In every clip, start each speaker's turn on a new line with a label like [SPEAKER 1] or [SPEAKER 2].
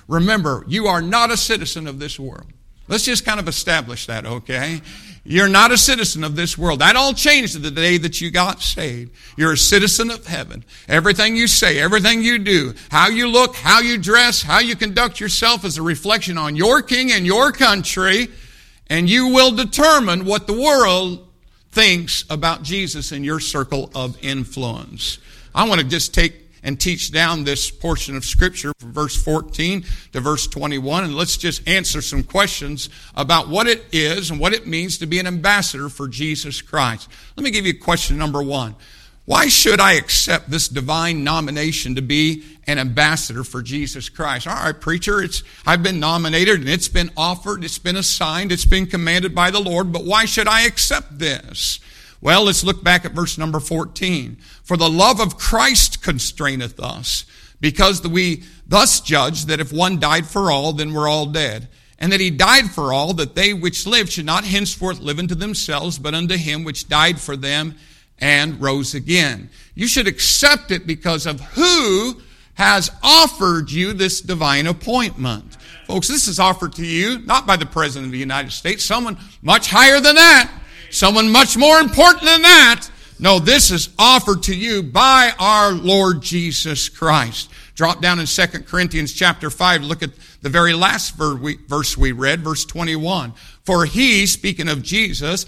[SPEAKER 1] Remember, you are not a citizen of this world. Let's just kind of establish that, okay? You're not a citizen of this world. That all changed the day that you got saved. You're a citizen of heaven. Everything you say, everything you do, how you look, how you dress, how you conduct yourself is a reflection on your king and your country, and you will determine what the world thinks about Jesus in your circle of influence. I want to just take and teach down this portion of Scripture from verse 14 to verse 21. And let's just answer some questions about what it is and what it means to be an ambassador for Jesus Christ. Let me give you question number one. Why should I accept this divine nomination to be an ambassador for Jesus Christ? All right, preacher, I've been nominated and it's been offered, it's been assigned, it's been commanded by the Lord, but why should I accept this? Well, let's look back at verse number 14. For the love of Christ constraineth us, because we thus judge that if one died for all, then we're all dead. And that he died for all, that they which live should not henceforth live unto themselves, but unto him which died for them and rose again. You should accept it because of who has offered you this divine appointment. Folks, this is offered to you not by the President of the United States, someone much higher than that. Someone much more important than that. No, this is offered to you by our Lord Jesus Christ. Drop down in 2 Corinthians chapter 5. Look at the very last verse we read, verse 21. For he, speaking of Jesus,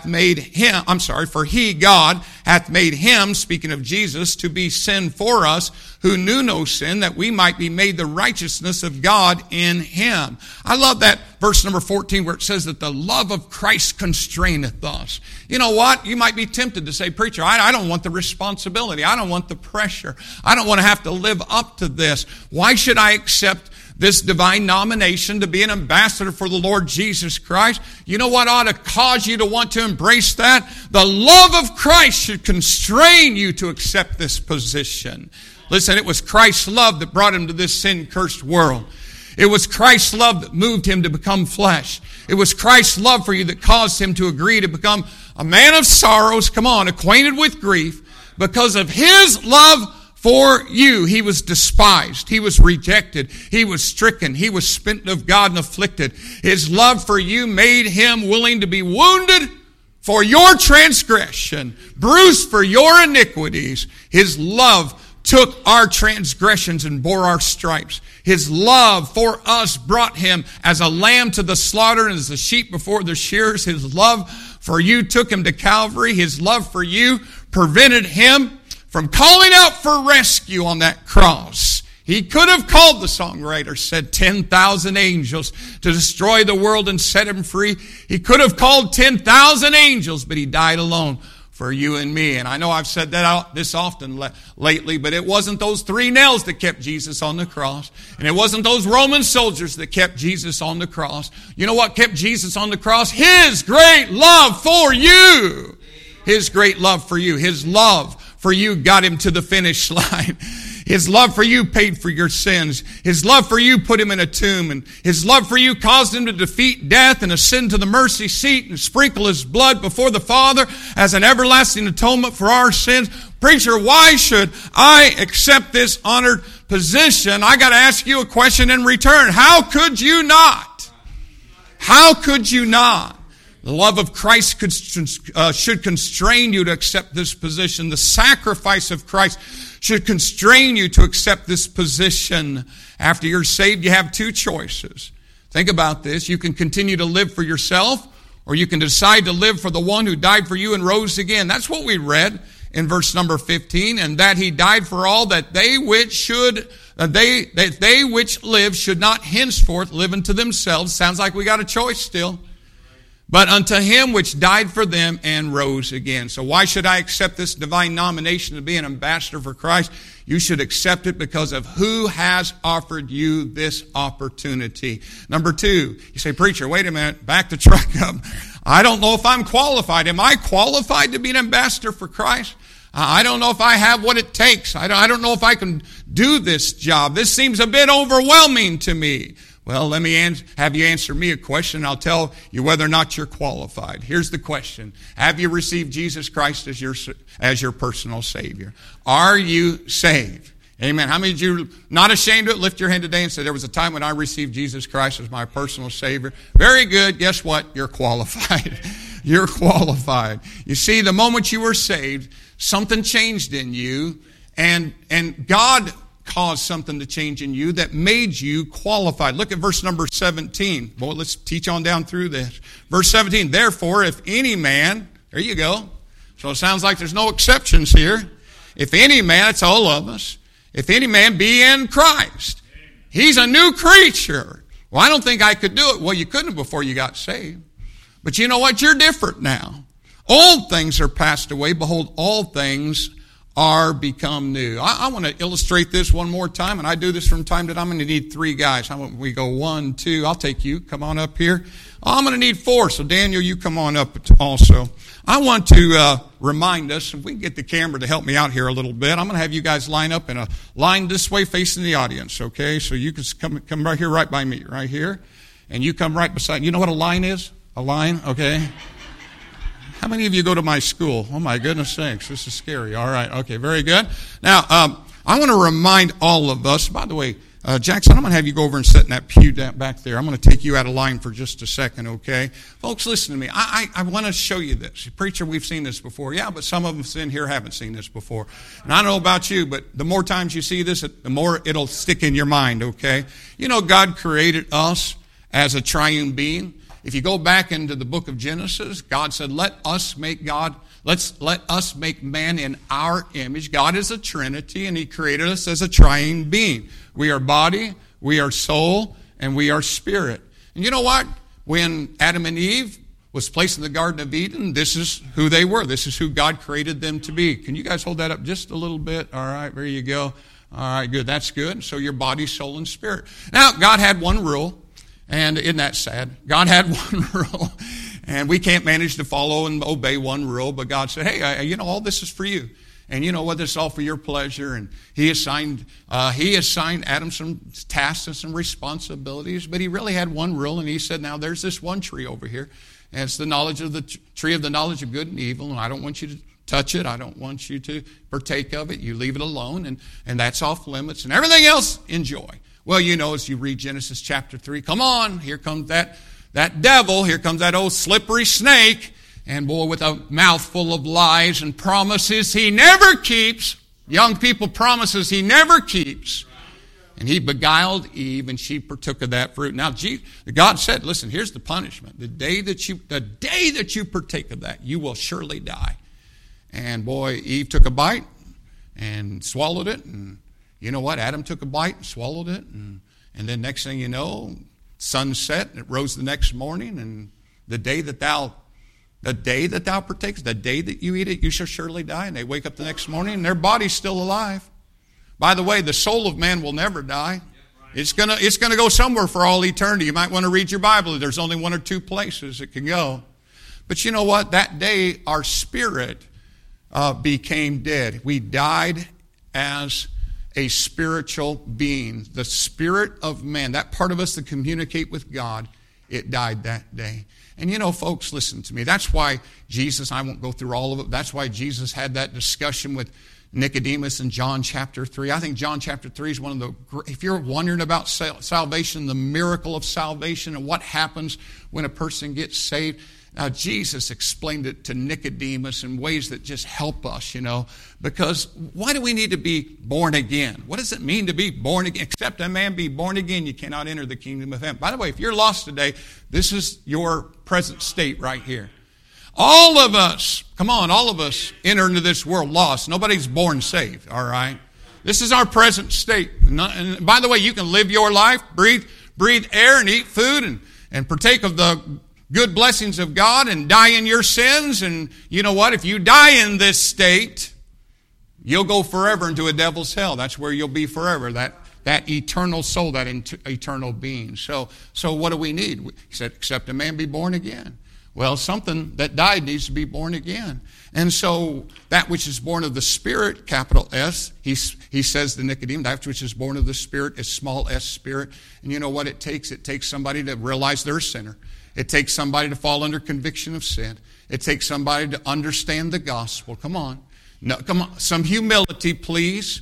[SPEAKER 1] for he, God, hath made him, speaking of Jesus, to be sin for us, who knew no sin, that we might be made the righteousness of God in him. I love that verse number 14 where it says that the love of Christ constraineth us. You know what? You might be tempted to say, preacher, I don't want the responsibility. I don't want the pressure. I don't want to have to live up to this. Why should I accept this divine nomination to be an ambassador for the Lord Jesus Christ? You know what ought to cause you to want to embrace that? The love of Christ should constrain you to accept this position. Listen, it was Christ's love that brought him to this sin-cursed world. It was Christ's love that moved him to become flesh. It was Christ's love for you that caused him to agree to become a man of sorrows, acquainted with grief. Because of his love for you, he was despised, he was rejected, he was stricken, he was smitten of God and afflicted. His love for you made him willing to be wounded for your transgression, bruised for your iniquities. His love took our transgressions and bore our stripes. His love for us brought him as a lamb to the slaughter and as a sheep before the shearers. His love for you took him to Calvary. His love for you prevented him from calling out for rescue on that cross. He could have called, the songwriter said, 10,000 angels to destroy the world and set him free. He could have called 10,000 angels, but he died alone for you and me. And I know I've said that out this often lately, but it wasn't those 3 nails that kept Jesus on the cross. And it wasn't those Roman soldiers that kept Jesus on the cross. You know what kept Jesus on the cross? His great love for you. His great love for you. His love for you got him to the finish line. His love for you paid for your sins. His love for you put him in a tomb. And his love for you caused him to defeat death and ascend to the mercy seat and sprinkle his blood before the Father as an everlasting atonement for our sins. Preacher, why should I accept this honored position? I got to ask you a question in return. How could you not? How could you not? The love of Christ should constrain you to accept this position. The sacrifice of Christ should constrain you to accept this position. After you're saved, you have 2 choices. Think about this. You can continue to live for yourself, or you can decide to live for the one who died for you and rose again. That's what we read in verse number 15, and that he died for all, that they which live should not henceforth live unto themselves. Sounds like we got a choice still. But unto him which died for them and rose again. So why should I accept this divine nomination to be an ambassador for Christ? You should accept it because of who has offered you this opportunity. Number 2, you say, preacher, wait a minute, back the truck up. I don't know if I'm qualified. Am I qualified to be an ambassador for Christ? I don't know if I have what it takes. I don't know if I can do this job. This seems a bit overwhelming to me. Well, let me have you answer me a question. I'll tell you whether or not you're qualified. Here's the question. Have you received Jesus Christ as your personal Savior? Are you saved? Amen. How many of you not ashamed of it? Lift your hand today and say, there was a time when I received Jesus Christ as my personal Savior. Very good. Guess what? You're qualified. You're qualified. You see, the moment you were saved, something changed in you, and God caused something to change in you that made you qualified. Look at verse number 17. Boy, let's teach on down through this. Verse 17, therefore, if any man, there you go. So it sounds like there's no exceptions here. If any man, it's all of us. If any man be in Christ, he's a new creature. Well, I don't think I could do it. Well, you couldn't before you got saved. But you know what? You're different now. Old things are passed away. Behold, all things are become new. I want to illustrate this one more time, and I do this from time to time. I'm going to need 3 guys. We go 1, 2. I'll take you. Come on up here. I'm going to need 4. So Daniel, you come on up also. I want to remind us, if we can get the camera to help me out here a little bit, I'm going to have you guys line up in a line this way facing the audience, okay? So you can come right here, right by me, right here. And you come right beside. You know what a line is? A line, okay? How many of you go to my school? Oh, my goodness sakes, this is scary. All right, okay, very good. Now, I want to remind all of us, by the way, Jackson, I'm going to have you go over and sit in that pew back there. I'm going to take you out of line for just a second, okay? Folks, listen to me. I want to show you this. Preacher, we've seen this before. Yeah, but some of us in here haven't seen this before. And I don't know about you, but the more times you see this, the more it'll stick in your mind, okay? You know, God created us as a triune being. If you go back into the book of Genesis, God said, let us make man in our image. God is a Trinity, and He created us as a triune being. We are body, we are soul, and we are spirit. And you know what? When Adam and Eve was placed in the Garden of Eden, this is who they were. This is who God created them to be. Can you guys hold that up just a little bit? All right, there you go. All right, good. That's good. So your body, soul, and spirit. Now, God had one rule. And isn't that sad? God had one rule, and we can't manage to follow and obey one rule, but God said, hey, all this is for you. And you know what? This is all for your pleasure. And He assigned Adam some tasks and some responsibilities, but He really had one rule, and He said, now there's this one tree over here, and it's the knowledge of the tree of the knowledge of good and evil, and I don't want you to touch it. I don't want you to partake of it. You leave it alone, and that's off limits, and everything else, enjoy. Well, you know, as you read Genesis chapter 3, come on, here comes that devil, here comes that old slippery snake, and boy, with a mouthful of lies and promises he never keeps. Young people, promises he never keeps. And he beguiled Eve, and she partook of that fruit. Now, God said, listen, here's the punishment. The day that you partake of that, you will surely die. And boy, Eve took a bite and swallowed it, and you know what? Adam took a bite and swallowed it. And then next thing you know, sun set, and it rose the next morning. And the day that thou partakest, the day that you eat it, you shall surely die. And they wake up the next morning, and their body's still alive. By the way, the soul of man will never die. It's gonna go somewhere for all eternity. You might want to read your Bible. There's only 1 or 2 places it can go. But you know what? That day, our spirit became dead. We died as a spiritual being. The spirit of man, that part of us that communicate with God, it died that day. And you know, folks, listen to me. That's why Jesus, I won't go through all of it, that's why Jesus had that discussion with Nicodemus in John chapter 3. I think John chapter 3 is one of the, if you're wondering about salvation, the miracle of salvation and what happens when a person gets saved, now, Jesus explained it to Nicodemus in ways that just help us, because why do we need to be born again? What does it mean to be born again? Except a man be born again, you cannot enter the kingdom of heaven. By the way, if you're lost today, this is your present state right here. All of us, come on, all of us enter into this world lost. Nobody's born saved, all right? This is our present state. And by the way, you can live your life, breathe air and eat food and partake of the good blessings of God and die in your sins. And you know what? If you die in this state, you'll go forever into a devil's hell. That's where you'll be forever, that eternal soul, that eternal being. So what do we need? He said, except a man be born again. Well, something that died needs to be born again. And so that which is born of the Spirit, capital S, he says to Nicodemus, that which is born of the Spirit is small s spirit. And you know what it takes? It takes somebody to realize they're a sinner. It takes somebody to fall under conviction of sin. It takes somebody to understand the gospel. Come on. No, come on. Some humility, please.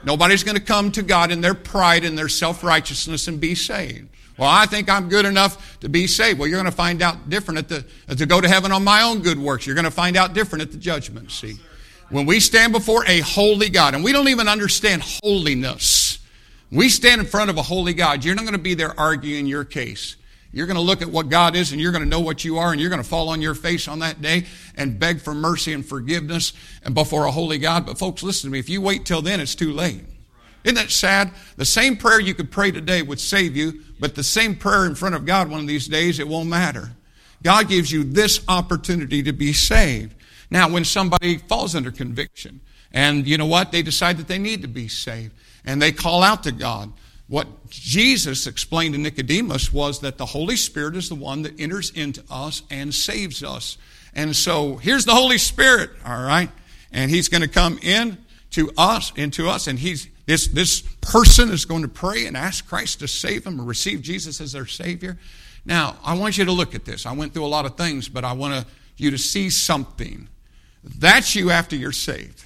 [SPEAKER 1] Nobody's going to come to God in their pride and their self-righteousness and be saved. Well, I think I'm good enough to be saved. Well, you're going to find out different to go to heaven on my own good works. You're going to find out different at the judgment seat. When we stand before a holy God, and we don't even understand holiness. We stand in front of a holy God. You're not going to be there arguing your case. You're going to look at what God is, and you're going to know what you are, and you're going to fall on your face on that day and beg for mercy and forgiveness and before a holy God. But folks, listen to me. If you wait till then, it's too late. Isn't that sad? The same prayer you could pray today would save you, but the same prayer in front of God one of these days, it won't matter. God gives you this opportunity to be saved. Now, when somebody falls under conviction, and you know what? They decide that they need to be saved, and they call out to God. What Jesus explained to Nicodemus was that the Holy Spirit is the one that enters into us and saves us. And so here's the Holy Spirit, all right? And He's going to come into us, and this person is going to pray and ask Christ to save them or receive Jesus as their Savior. Now, I want you to look at this. I went through a lot of things, but I want you to see something. That's you after you're saved.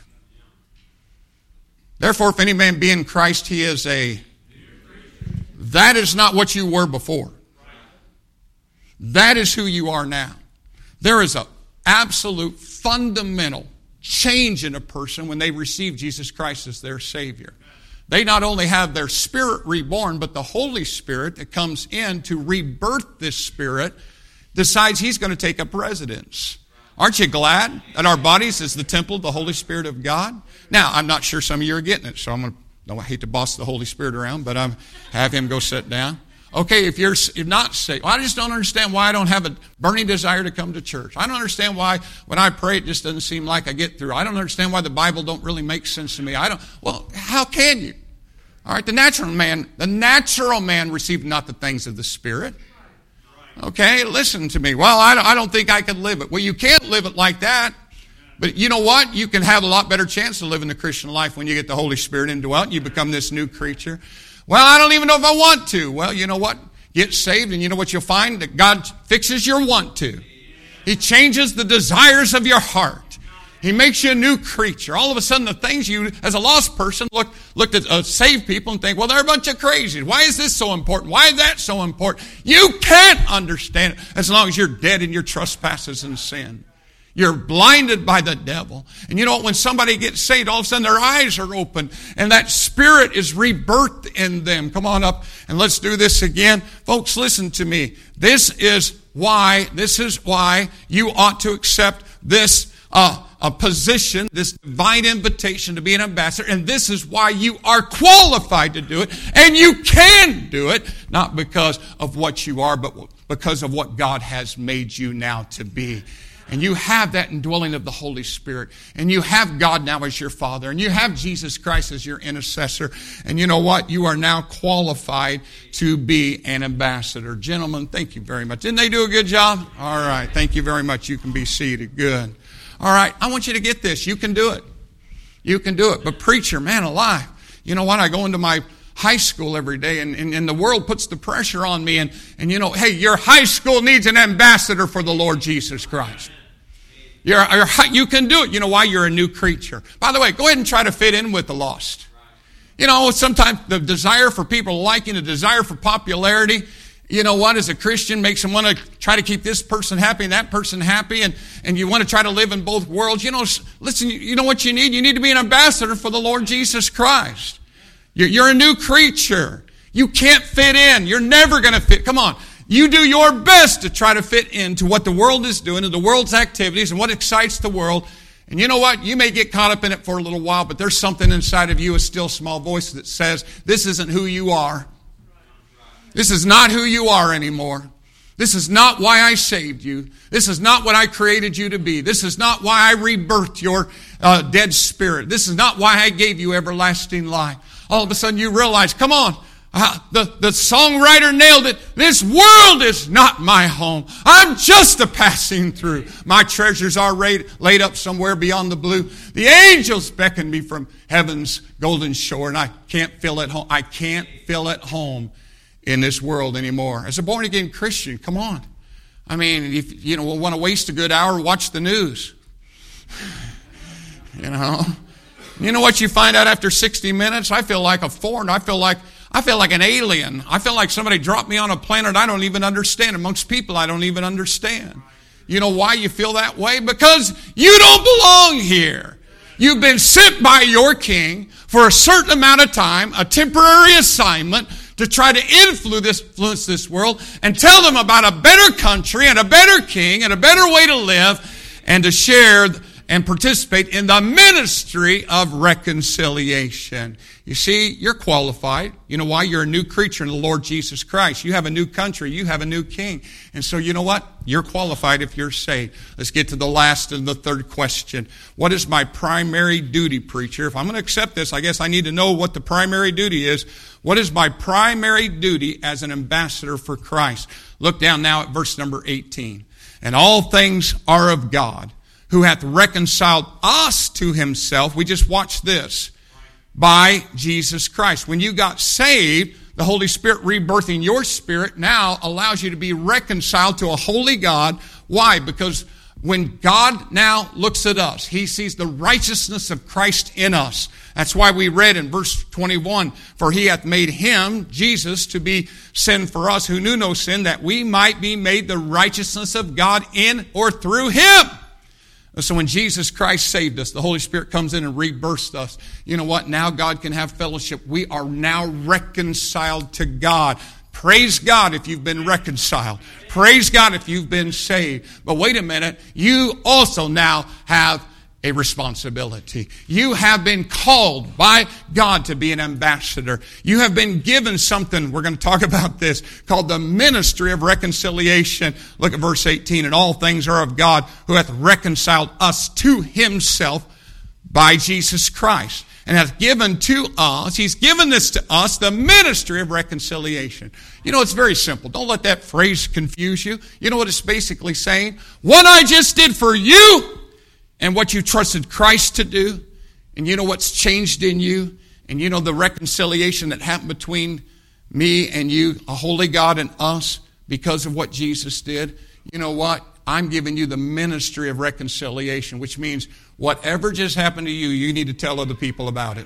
[SPEAKER 1] Therefore, if any man be in Christ, he is that is not what you were before. That is who you are now. There is an absolute fundamental change in a person when they receive Jesus Christ as their Savior. They not only have their spirit reborn, but the Holy Spirit that comes in to rebirth this spirit decides He's going to take up residence. Aren't you glad that our bodies is the temple of the Holy Spirit of God? Now, I'm not sure some of you are getting it, so I hate to boss the Holy Spirit around, but I have him go sit down. Okay, if you're not saved, I just don't understand why I don't have a burning desire to come to church. I don't understand why when I pray it just doesn't seem like I get through. I don't understand why the Bible don't really make sense to me. Well, how can you? All right, the natural man received not the things of the Spirit. Okay, listen to me. Well, I don't think I could live it. Well, you can't live it like that. But you know what? You can have a lot better chance of living the Christian life when you get the Holy Spirit indwelt and you become this new creature. Well, I don't even know if I want to. Well, you know what? Get saved, and you know what you'll find? That God fixes your want to. He changes the desires of your heart. He makes you a new creature. All of a sudden, the things you, as a lost person, looked at saved people and think, well, they're a bunch of crazies. Why is this so important? Why is that so important? You can't understand it as long as you're dead in your trespasses and sin. You're blinded by the devil. And you know what? When somebody gets saved, all of a sudden their eyes are open and that spirit is rebirthed in them. Come on up and let's do this again. Folks, listen to me. This is why you ought to accept this a position, this divine invitation to be an ambassador. And this is why you are qualified to do it. And you can do it, not because of what you are, but because of what God has made you now to be. And you have that indwelling of the Holy Spirit. And you have God now as your Father. And you have Jesus Christ as your intercessor. And you know what? You are now qualified to be an ambassador. Gentlemen, thank you very much. Didn't they do a good job? All right. Thank you very much. You can be seated. Good. All right. I want you to get this. You can do it. You can do it. But preacher, man alive. You know what? I go into my high school every day, and the world puts the pressure on me. And you know, hey, your high school needs an ambassador for the Lord Jesus Christ. You can do it. You know why? You're a new creature. By the way, go ahead and try to fit in with the lost. You know, sometimes the desire for people liking, the desire for popularity, you know what, as a Christian makes them want to try to keep this person happy and that person happy, and you want to try to live in both worlds. You know, listen, you know what you need? You need to be an ambassador for the Lord Jesus Christ. You're a new creature. You can't fit in. You're never going to fit. Come on. You do your best to try to fit into what the world is doing and the world's activities and what excites the world. And you know what? You may get caught up in it for a little while, but there's something inside of you, a still small voice that says, this isn't who you are. This is not who you are anymore. This is not why I saved you. This is not what I created you to be. This is not why I rebirthed your dead spirit. This is not why I gave you everlasting life. All of a sudden you realize, come on. The songwriter nailed it. This world is not my home. I'm just a passing through. My treasures are laid up somewhere beyond the blue. The angels beckon me from heaven's golden shore, and I can't feel at home. I can't feel at home in this world anymore. As a born-again Christian, come on. I mean, if you want to waste a good hour, watch the news. You know. You know what you find out after 60 minutes? I feel like a foreigner. I feel like an alien. I feel like somebody dropped me on a planet I don't even understand, amongst people I don't even understand. You know why you feel that way? Because you don't belong here. You've been sent by your king for a certain amount of time, a temporary assignment, to try to influence this world and tell them about a better country and a better king and a better way to live, and to share and participate in the ministry of reconciliation. You see, you're qualified. You know why? You're a new creature in the Lord Jesus Christ. You have a new country. You have a new king. And so you know what? You're qualified if you're saved. Let's get to the last and the third question. What is my primary duty, preacher? If I'm going to accept this, I guess I need to know what the primary duty is. What is my primary duty as an ambassador for Christ? Look down now at verse number 18. And all things are of God, who hath reconciled us to himself. We just watched this. By Jesus Christ. When you got saved, the Holy Spirit rebirthing your spirit now allows you to be reconciled to a holy God. Why? Because when God now looks at us, he sees the righteousness of Christ in us. That's why we read in verse 21, for he hath made him, Jesus, to be sin for us who knew no sin, that we might be made the righteousness of God in or through him. So when Jesus Christ saved us, the Holy Spirit comes in and rebirths us. You know what? Now God can have fellowship. We are now reconciled to God. Praise God if you've been reconciled. Praise God if you've been saved. But wait a minute. You also now have a responsibility. You have been called by God to be an ambassador. You have been given something, we're going to talk about this, called the ministry of reconciliation. Look at verse 18. And all things are of God, who hath reconciled us to himself by Jesus Christ, and hath given to us, he's given this to us, the ministry of reconciliation. You know, it's very simple. Don't let that phrase confuse you. You know what it's basically saying? What I just did for you, and what you trusted Christ to do, and you know what's changed in you, and you know the reconciliation that happened between me and you, a holy God and us, because of what Jesus did. You know what? I'm giving you the ministry of reconciliation, which means whatever just happened to you, you need to tell other people about it.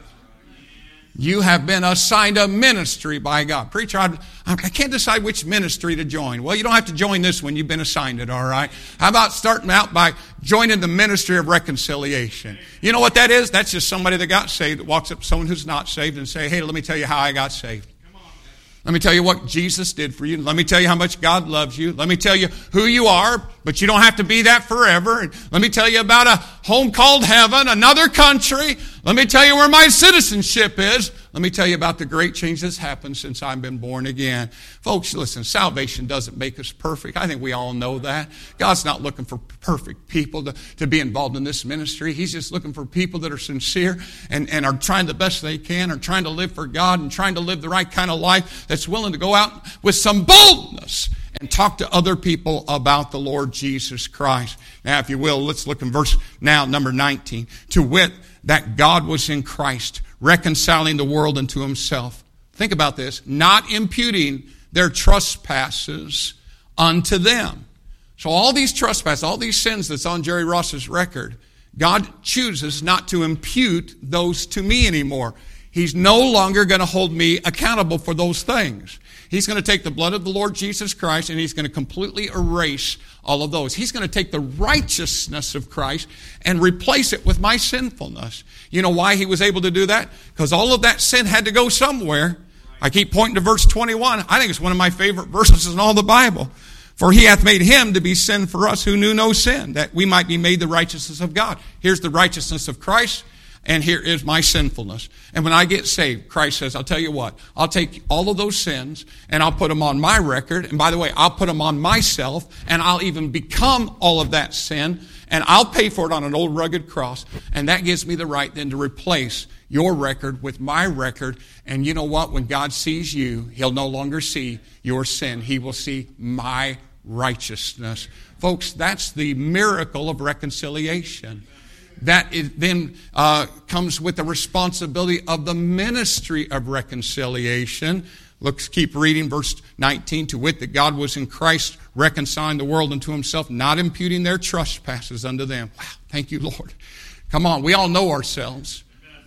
[SPEAKER 1] You have been assigned a ministry by God. Preacher, I can't decide which ministry to join. Well, you don't have to join this one. You've been assigned it, all right? How about starting out by joining the ministry of reconciliation? You know what that is? That's just somebody that got saved that walks up to someone who's not saved and say, hey, let me tell you how I got saved. Let me tell you what Jesus did for you. Let me tell you how much God loves you. Let me tell you who you are, but you don't have to be that forever. And let me tell you about a home called heaven, another country. Let me tell you where my citizenship is. Let me tell you about the great change that's happened since I've been born again. Folks, listen, salvation doesn't make us perfect. I think we all know that. God's not looking for perfect people to be involved in this ministry. He's just looking for people that are sincere and are trying the best they can, are trying to live for God and trying to live the right kind of life, that's willing to go out with some boldness and talk to other people about the Lord Jesus Christ. Now, if you will, let's look in verse now, number 19. To wit, that God was in Christ, reconciling the world unto himself. Think about this. Not imputing their trespasses unto them. So all these trespasses, all these sins that's on Jerry Ross's record, God chooses not to impute those to me anymore. He's no longer going to hold me accountable for those things. He's going to take the blood of the Lord Jesus Christ and he's going to completely erase all of those. He's going to take the righteousness of Christ and replace it with my sinfulness. You know why he was able to do that? Because all of that sin had to go somewhere. I keep pointing to verse 21. I think it's one of my favorite verses in all the Bible. For he hath made him to be sin for us who knew no sin, that we might be made the righteousness of God. Here's the righteousness of Christ. And here is my sinfulness. And when I get saved, Christ says, I'll tell you what, I'll take all of those sins and I'll put them on my record. And by the way, I'll put them on myself and I'll even become all of that sin. And I'll pay for it on an old rugged cross. And that gives me the right then to replace your record with my record. And you know what? When God sees you, he'll no longer see your sin. He will see my righteousness. Folks, that's the miracle of reconciliation. That then comes with the responsibility of the ministry of reconciliation. Let's keep reading verse 19. To wit, that God was in Christ reconciling the world unto himself, not imputing their trespasses unto them. Wow, thank you, Lord. Come on, we all know ourselves.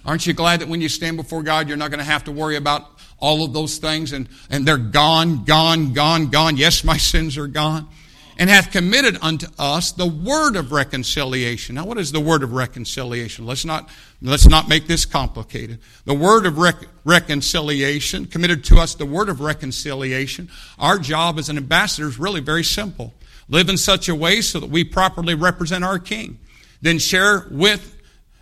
[SPEAKER 1] Aren't you glad that when you stand before God, you're not going to have to worry about all of those things and they're gone, gone, gone, gone. Yes, my sins are gone. And hath committed unto us the word of reconciliation. Now, what is the word of reconciliation? Let's not make this complicated. The word of reconciliation, committed to us the word of reconciliation. Our job as an ambassador is really very simple. Live in such a way so that we properly represent our King. Then share with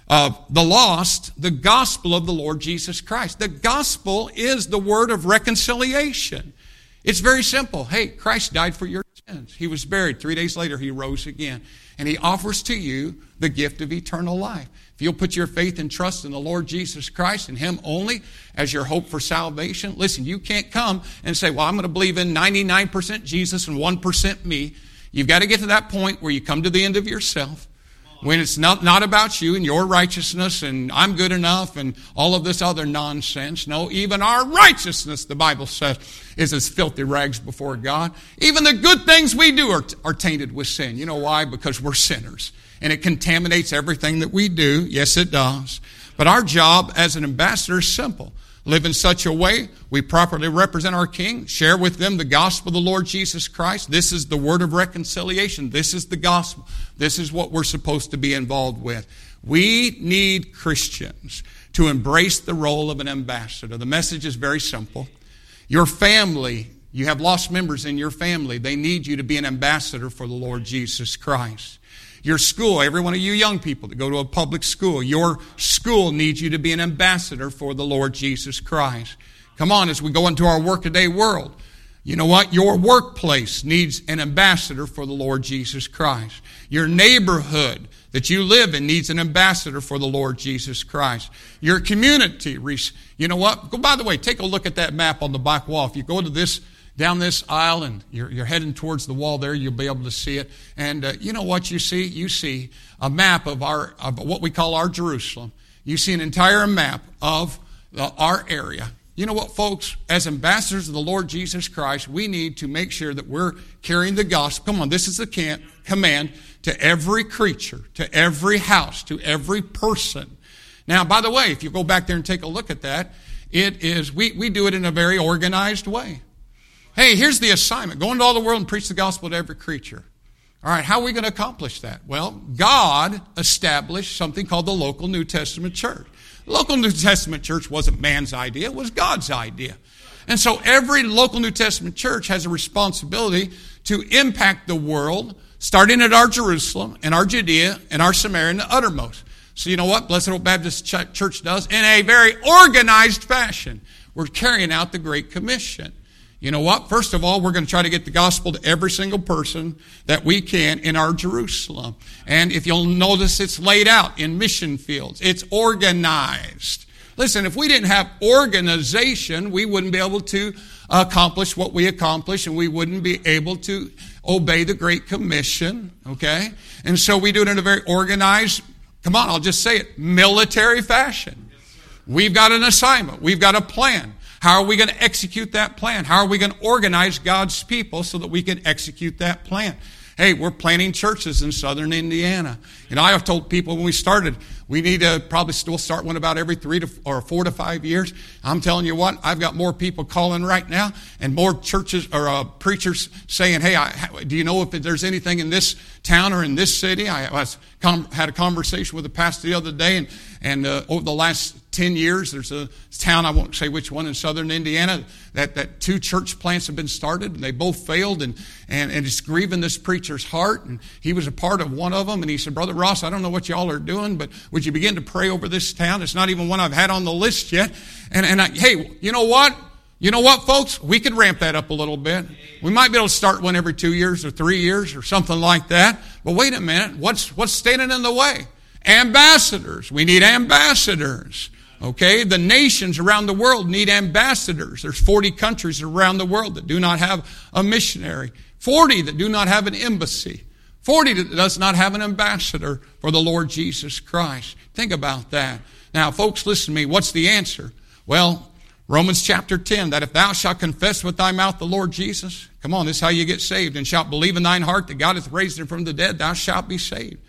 [SPEAKER 1] the lost the gospel of the Lord Jesus Christ. The gospel is the word of reconciliation. It's very simple. Hey, Christ died for your sins. He was buried. 3 days later, He rose again. And He offers to you the gift of eternal life. If you'll put your faith and trust in the Lord Jesus Christ and Him only as your hope for salvation, listen, you can't come and say, well, I'm going to believe in 99% Jesus and 1% me. You've got to get to that point where you come to the end of yourself. When it's not about you and your righteousness and I'm good enough and all of this other nonsense. No, even our righteousness, the Bible says, is as filthy rags before God. Even the good things we do are tainted with sin. You know why? Because we're sinners. And it contaminates everything that we do. Yes, it does. But our job as an ambassador is simple. Live in such a way we properly represent our King. Share with them the gospel of the Lord Jesus Christ. This is the word of reconciliation. This is the gospel. This is what we're supposed to be involved with. We need Christians to embrace the role of an ambassador. The message is very simple. Your family, you have lost members in your family. They need you to be an ambassador for the Lord Jesus Christ. Your school, every one of you young people that go to a public school, your school needs you to be an ambassador for the Lord Jesus Christ. Come on, as we go into our workaday world, you know what? Your workplace needs an ambassador for the Lord Jesus Christ. Your neighborhood that you live in needs an ambassador for the Lord Jesus Christ. Your community, you know what? Go, by the way, take a look at that map on the back wall. If you go to down this aisle and you're heading towards the wall there, you'll be able to see it. And you know what you see? You see a map of what we call our Jerusalem. You see an entire map of our area. You know what, folks? As ambassadors of the Lord Jesus Christ, we need to make sure that we're carrying the gospel. Come on, this is the command to every creature, to every house, to every person. Now, by the way, if you go back there and take a look at that, it is we do it in a very organized way. Hey, here's the assignment. Go into all the world and preach the gospel to every creature. All right, how are we going to accomplish that? Well, God established something called the local New Testament church. The local New Testament church wasn't man's idea, it was God's idea. And so every local New Testament church has a responsibility to impact the world, starting at our Jerusalem and our Judea and our Samaria and the uttermost. So you know what Blessed Hope Baptist Church does? In a very organized fashion, we're carrying out the Great Commission. You know what? First of all, we're going to try to get the gospel to every single person that we can in our Jerusalem. And if you'll notice, it's laid out in mission fields. It's organized. Listen, if we didn't have organization, we wouldn't be able to accomplish what we accomplish, and we wouldn't be able to obey the Great Commission, okay? And so we do it in a very organized, come on, I'll just say it, military fashion. We've got an assignment. We've got a plan. How are we going to execute that plan? How are we going to organize God's people so that we can execute that plan? Hey, we're planting churches in southern Indiana. You know, I have told people when we started, we need to probably still start one about every 4 to 5 years. I'm telling you what, I've got more people calling right now and more churches or preachers saying, hey, do you know if there's anything in this town or in this city? I had a conversation with a pastor the other day, and over the last 10 years, there's a town, I won't say which one, in southern Indiana, that 2 church plants have been started, and they both failed, and it's grieving this preacher's heart, and he was a part of one of them, and he said, Brother Ross, I don't know what y'all are doing, but would you begin to pray over this town? It's not even one I've had on the list yet. Hey, you know what? You know what, folks? We could ramp that up a little bit. We might be able to start one every 2 years or 3 years or something like that. But wait a minute. What's standing in the way? Ambassadors. We need ambassadors. Okay? The nations around the world need ambassadors. There's 40 countries around the world that do not have a missionary. 40 that do not have an embassy. 40 that does not have an ambassador for the Lord Jesus Christ. Think about that. Now, folks, listen to me. What's the answer? Well, Romans chapter 10, that if thou shalt confess with thy mouth the Lord Jesus, come on, this is how you get saved, and shalt believe in thine heart that God hath raised him from the dead, thou shalt be saved.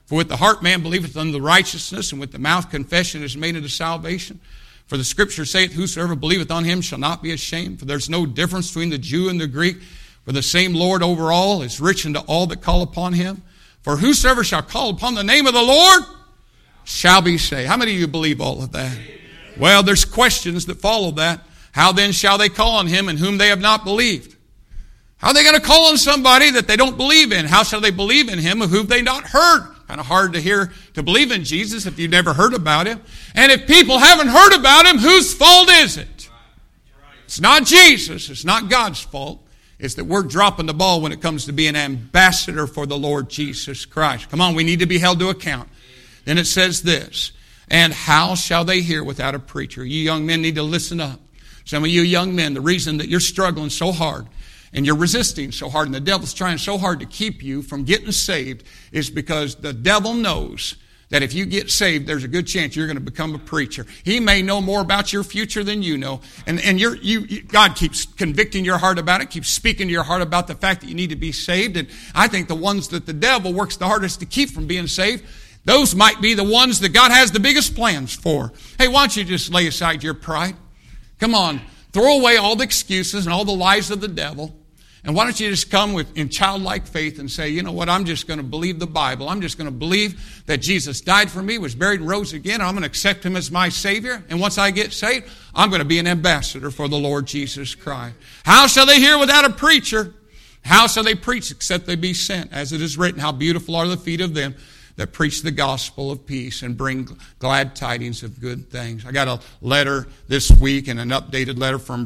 [SPEAKER 1] For with the heart man believeth unto the righteousness, and with the mouth confession is made unto salvation. For the Scripture saith, whosoever believeth on him shall not be ashamed. For there's no difference between the Jew and the Greek. For the same Lord over all is rich unto all that call upon him. For whosoever shall call upon the name of the Lord shall be saved. How many of you believe all of that? Well, there's questions that follow that. How then shall they call on him in whom they have not believed? How are they going to call on somebody that they don't believe in? How shall they believe in him of whom they not heard? Kind of hard to believe in Jesus if you've never heard about him. And if people haven't heard about him, whose fault is it? It's not Jesus. It's not God's fault. It's that we're dropping the ball when it comes to being an ambassador for the Lord Jesus Christ. Come on, we need to be held to account. Then it says this, and how shall they hear without a preacher? You young men need to listen up. Some of you young men, the reason that you're struggling so hard and you're resisting so hard and the devil's trying so hard to keep you from getting saved is because the devil knows that if you get saved, there's a good chance you're going to become a preacher. He may know more about your future than you know. And God keeps convicting your heart about it, keeps speaking to your heart about the fact that you need to be saved. And I think the ones that the devil works the hardest to keep from being saved, those might be the ones that God has the biggest plans for. Hey, why don't you just lay aside your pride? Come on, throw away all the excuses and all the lies of the devil. And why don't you just come in childlike faith and say, you know what, I'm just going to believe the Bible. I'm just going to believe that Jesus died for me, was buried and rose again. I'm going to accept him as my Savior. And once I get saved, I'm going to be an ambassador for the Lord Jesus Christ. How shall they hear without a preacher? How shall they preach except they be sent? As it is written, how beautiful are the feet of them that preach the gospel of peace and bring glad tidings of good things. I got a letter this week and an updated letter from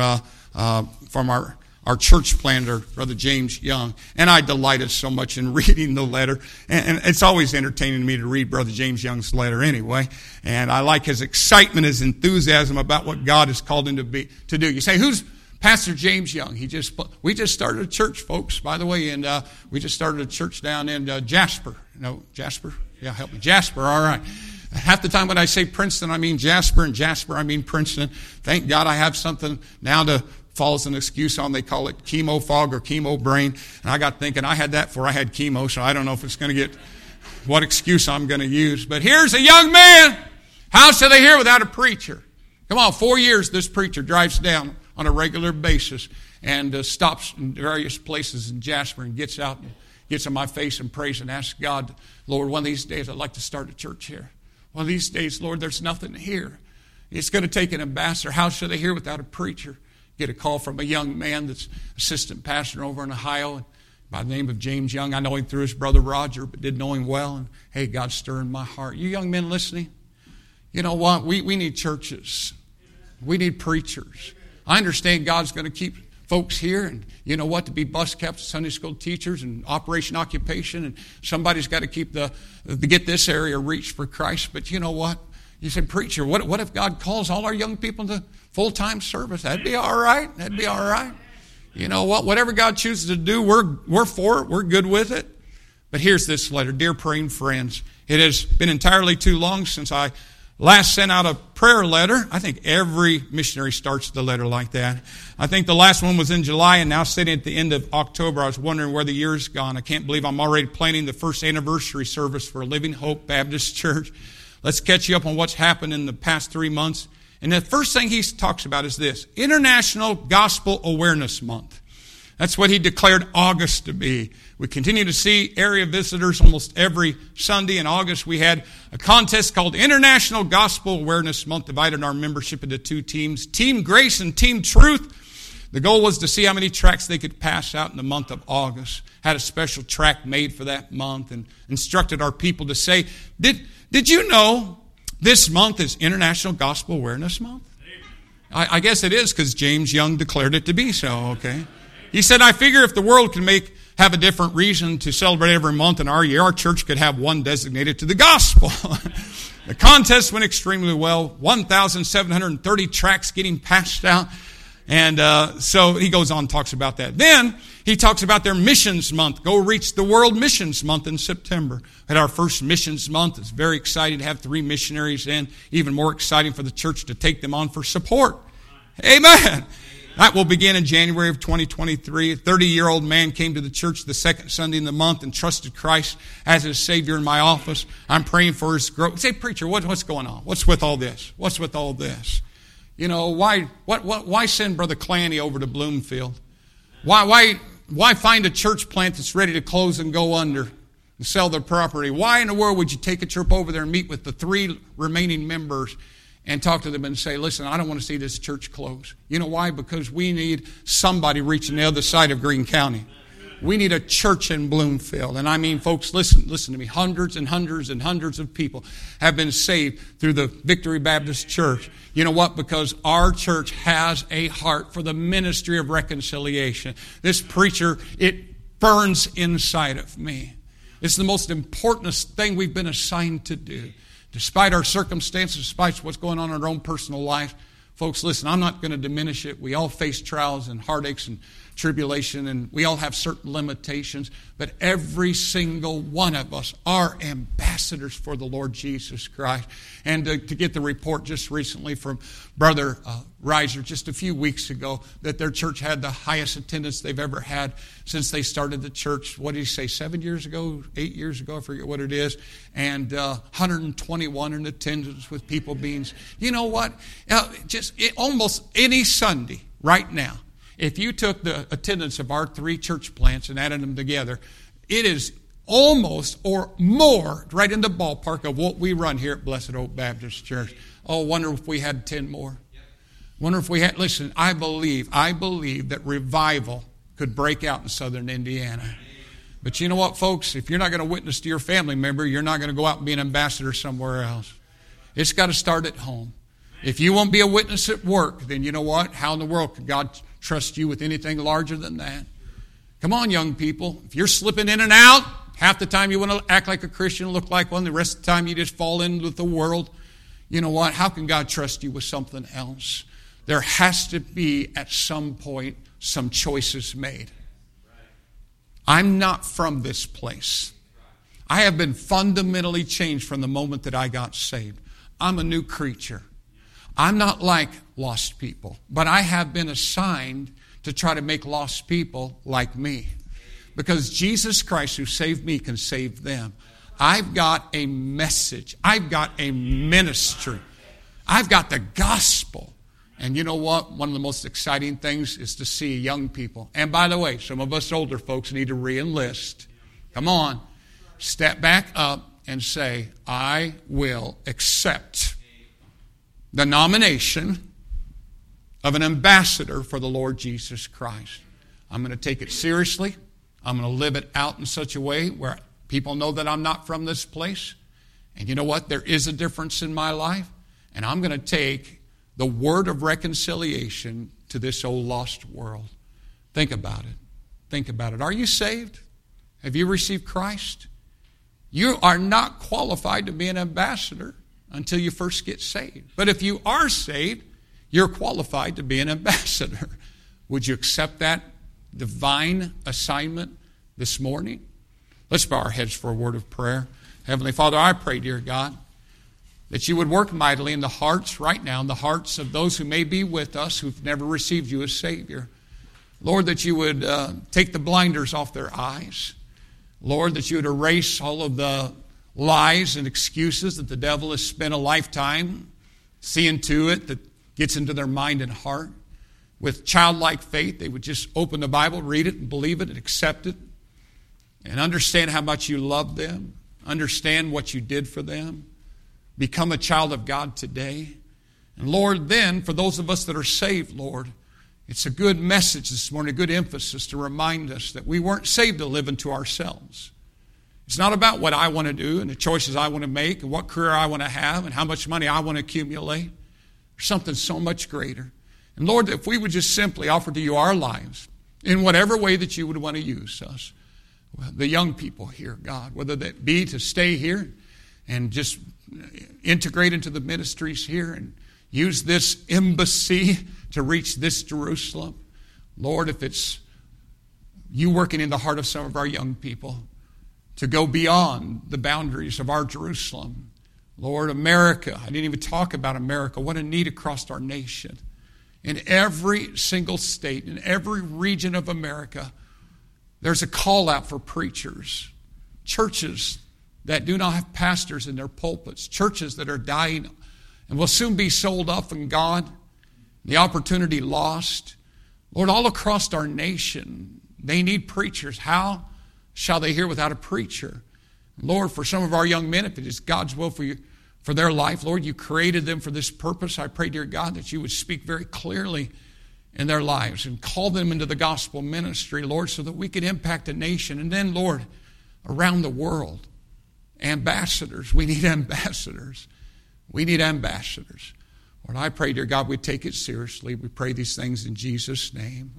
[SPEAKER 1] from our church planter, Brother James Young. And I delighted so much in reading the letter. And it's always entertaining to me to read Brother James Young's letter anyway. And I like his excitement, his enthusiasm about what God has called him to do. You say, who's Pastor James Young? We just started a church, folks, by the way, and we just started a church down in Jasper. No, Jasper? Yeah, help me. Jasper, all right. Half the time when I say Princeton, I mean Jasper, and Jasper, I mean Princeton. Thank God I have something now to fall as an excuse on. They call it chemo fog or chemo brain. And I got thinking I had that before I had chemo, so I don't know if it's going to get what excuse I'm going to use. But here's a young man. How shall they hear without a preacher? Come on, 4 years this preacher drives down on a regular basis and stops in various places in Jasper and gets out and gets on my face and prays and asks God, Lord, one of these days I'd like to start a church here. One of these days, Lord, there's nothing here. It's going to take an ambassador. How should they hear without a preacher? Get a call from a young man that's assistant pastor over in Ohio by the name of James Young. I know him through his brother Roger, but didn't know him well. And hey, God's stirring my heart. You young men listening, you know what? We need churches. We need preachers. I understand God's going to keep folks here, and you know what, to be bus captains, Sunday school teachers, and Operation Occupation, and somebody's got to keep to get this area reached for Christ. But you know what? You said, preacher, what if God calls all our young people to full-time service? That'd be all right. That'd be all right. You know what? Whatever God chooses to do, we're for it. We're good with it. But here's this letter. Dear praying friends, it has been entirely too long since I last sent out a prayer letter. I think every missionary starts the letter like that. I think the last one was in July, and now sitting at the end of October, I was wondering where the year's gone. I can't believe I'm already planning the first anniversary service for Living Hope Baptist Church. Let's catch you up on what's happened in the past 3 months. And the first thing he talks about is this: International Gospel Awareness Month. That's what he declared August to be. We continue to see area visitors almost every Sunday. In August, we had a contest called International Gospel Awareness Month, divided our membership into 2 teams, Team Grace and Team Truth. The goal was to see how many tracts they could pass out in the month of August. Had a special tract made for that month and instructed our people to say, did you know this month is International Gospel Awareness Month? I guess it is because James Young declared it to be so, okay? He said, I figure if the world can have a different reason to celebrate every month in our year, our church could have one designated to the gospel. The contest went extremely well. 1,730 tracts getting passed out. And so he goes on and talks about that. Then he talks about their missions month. Go reach the World Missions Month in September. At our first missions month, it's very exciting to have 3 missionaries in. Even more exciting for the church to take them on for support. Amen. That will begin in January of 2023. A 30-year-old man came to the church the second Sunday in the month and trusted Christ as his Savior in my office. I'm praying for his growth. Say, preacher, what's going on? What's with all this? What's with all this? You know, why send Brother Clanny over to Bloomfield? Why find a church plant that's ready to close and go under and sell their property? Why in the world would you take a trip over there and meet with the 3 remaining members and talk to them and say, listen, I don't want to see this church close. You know why? Because we need somebody reaching the other side of Greene County. We need a church in Bloomfield. And I mean, folks, listen to me. Hundreds and hundreds and hundreds of people have been saved through the Victory Baptist Church. You know what? Because our church has a heart for the ministry of reconciliation. This preacher, it burns inside of me. It's the most important thing we've been assigned to do. Despite our circumstances, despite what's going on in our own personal life, folks, listen, I'm not going to diminish it. We all face trials and heartaches and tribulation, and we all have certain limitations, but every single one of us are ambassadors for the Lord Jesus Christ. And to get the report just recently from Brother Reiser just a few weeks ago that their church had the highest attendance they've ever had since they started the church. What did he say, 7 years ago, 8 years ago? I forget what it is. And 121 in attendance with people being, you know what? Almost any Sunday right now, if you took the attendance of our 3 church plants and added them together, it is almost or more right in the ballpark of what we run here at Blessed Oak Baptist Church. Oh, wonder if we had 10 more. Wonder if we had, listen, I believe that revival could break out in southern Indiana. But you know what, folks? If you're not going to witness to your family member, you're not going to go out and be an ambassador somewhere else. It's got to start at home. If you won't be a witness at work, then you know what? How in the world could God trust you with anything larger than that? Come on, young people. If you're slipping in and out, half the time you want to act like a Christian, look like one. The rest of the time you just fall in with the world. You know what? How can God trust you with something else? There has to be, at some point, some choices made. I'm not from this place. I have been fundamentally changed from the moment that I got saved. I'm a new creature. I'm not like lost people, but I have been assigned to try to make lost people like me. Because Jesus Christ, who saved me, can save them. I've got a message. I've got a ministry. I've got the gospel. And you know what? One of the most exciting things is to see young people. And by the way, some of us older folks need to re-enlist. Come on. Step back up and say, I will accept the nomination of an ambassador for the Lord Jesus Christ. I'm going to take it seriously. I'm going to live it out in such a way where people know that I'm not from this place. And you know what? There is a difference in my life. And I'm going to take the word of reconciliation to this old lost world. Think about it. Think about it. Are you saved? Have you received Christ? You are not qualified to be an ambassador until you first get saved. But if you are saved, you're qualified to be an ambassador. Would you accept that divine assignment this morning? Let's bow our heads for a word of prayer. Heavenly Father, I pray, dear God, that you would work mightily in the hearts right now, in the hearts of those who may be with us who've never received you as Savior. Lord, that you would take the blinders off their eyes. Lord, that you would erase all of the lies and excuses that the devil has spent a lifetime seeing to it that gets into their mind and heart. With childlike faith, they would just open the Bible, read it, and believe it, and accept it, and understand how much you love them, understand what you did for them, become a child of God today. And Lord, then, for those of us that are saved, Lord, it's a good message this morning, a good emphasis to remind us that we weren't saved to live unto ourselves. It's not about what I want to do and the choices I want to make and what career I want to have and how much money I want to accumulate. There's something so much greater. And Lord, if we would just simply offer to you our lives in whatever way that you would want to use us, the young people here, God, whether that be to stay here and just integrate into the ministries here and use this embassy to reach this Jerusalem. Lord, if it's you working in the heart of some of our young people to go beyond the boundaries of our Jerusalem. Lord, America, I didn't even talk about America. What a need across our nation. in every single state, in every region of America, there's a call out for preachers. Churches that do not have pastors in their pulpits. Churches that are dying and will soon be sold off and gone. The opportunity lost. Lord, all across our nation, they need preachers. How shall they hear without a preacher? Lord, for some of our young men, if it is God's will for their life, Lord, you created them for this purpose. I pray, dear God, that you would speak very clearly in their lives and call them into the gospel ministry, Lord, so that we could impact a nation. And then, Lord, around the world, ambassadors. We need ambassadors. We need ambassadors. Lord, I pray, dear God, we take it seriously. We pray these things in Jesus' name.